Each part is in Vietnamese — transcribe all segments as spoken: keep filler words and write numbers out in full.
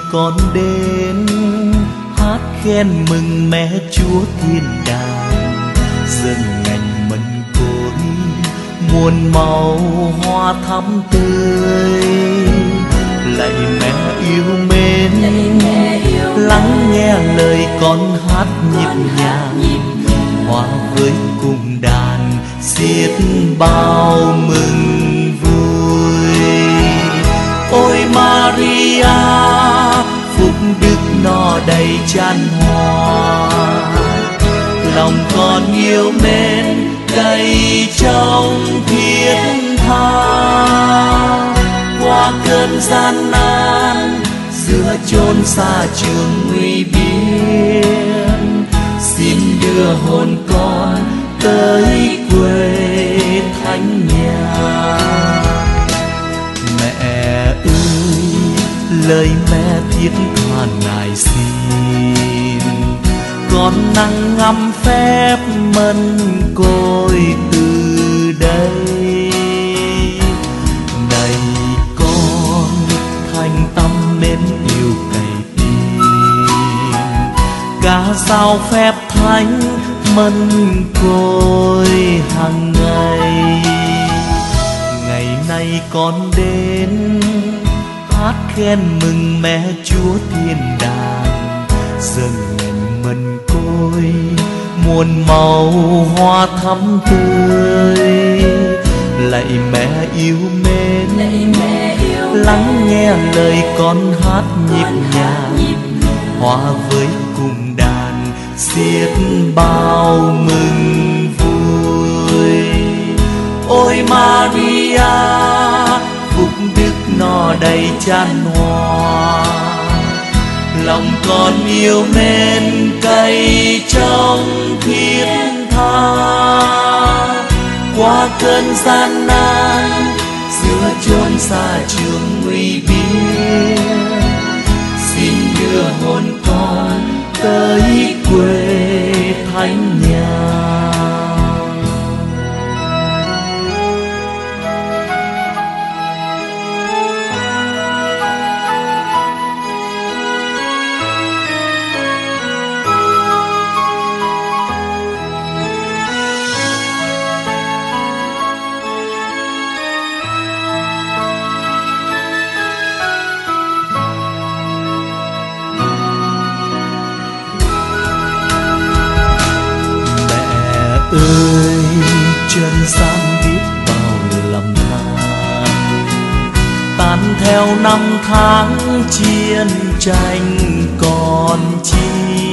con đến hát khen mừng mẹ Chúa thiên đàng, dâng ngành mân côi muôn màu hoa thắm tươi. Lạy mẹ yêu mến, lắng nghe lời con hát nhịp nhàng, hòa với cùng đàn xiết bao mừng vui. Ôi Maria, phúc đức no đầy chan hòa, lòng con yêu mến đầy trong thiết tha. Qua cơn gian nan giữa chốn xa trường nguy biên, xin đưa hồn con tới quê thánh nhà. Mẹ ơi, lời mẹ thiết tha ngài xin, con năng ngắm phép mân côi từ đây. Này con thành tâm mến yêu cày tin, ca sao phép thánh mân côi hàng ngày. Ngày nay con đến hát khen mừng mẹ Chúa thiên đàng, dâng ngành mân côi muôn màu hoa thắm tươi. Lạy mẹ yêu mến, lắng nghe lời con hát nhịp nhàng, hòa với cùng đàn xiết bao mừng vui. Ôi Maria, phúc đức no đầy chan hòa, lòng con yêu mến cay trong thiết tha. Qua cơn gian nan giữa chốn xa trường nguy biên, xin đưa hồn con tới quê thánh nhà. Ơi chân gian biết bao lầm than, tan theo năm tháng chiến tranh còn chi.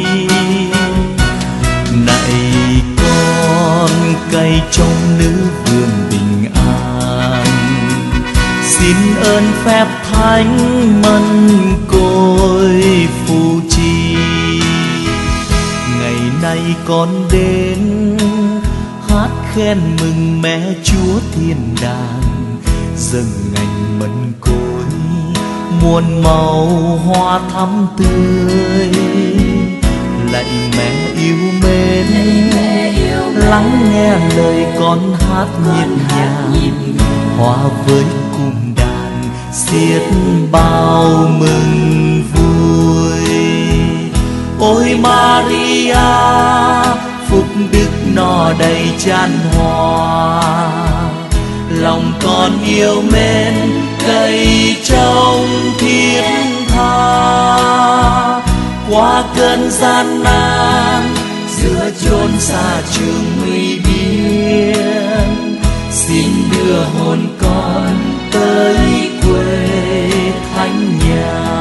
Này con cây trong nữ vườn bình an, xin ơn phép thánh mân côi phù trì. Ngày nay con đến hát khen mừng mẹ Chúa thiên đàng, dâng ngành mân côi muôn màu hoa thắm tươi. Lạy mẹ yêu mến, lắng nghe lời con hát nhịp nhàng, hòa với cùng đàn xiết bao mừng vui. Ôi Maria, phúc đức no đầy chan hòa, lòng con yêu mến cay trong thiết tha. Qua cơn gian nan giữa chốn xa trường nguy biên, xin đưa hồn con tới quê thánh nhà.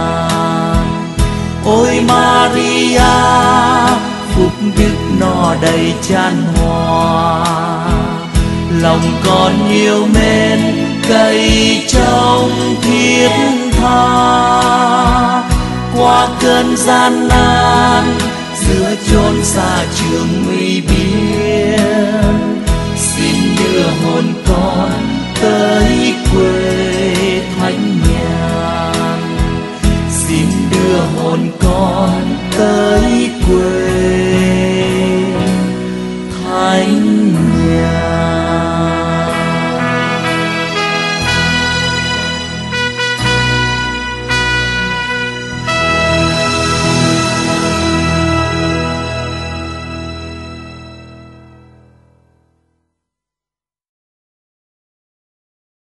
Ôi Maria, phúc đức no đầy chan hòa, lòng con yêu mến cay trong thiết tha. Qua cơn gian nan giữa chốn xa trường nguy biên, xin đưa hồn con